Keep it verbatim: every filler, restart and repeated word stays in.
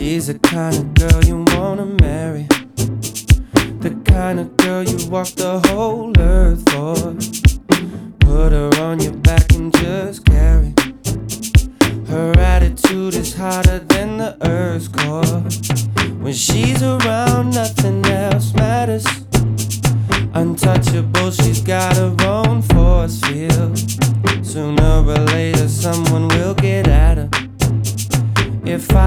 She's the kind of girl you wanna marry, the kind of girl you walk the whole earth for. Put her on your back and just carry. Her attitude is hotter than the earth's core. When she's around, nothing else matters. Untouchable, she's got her own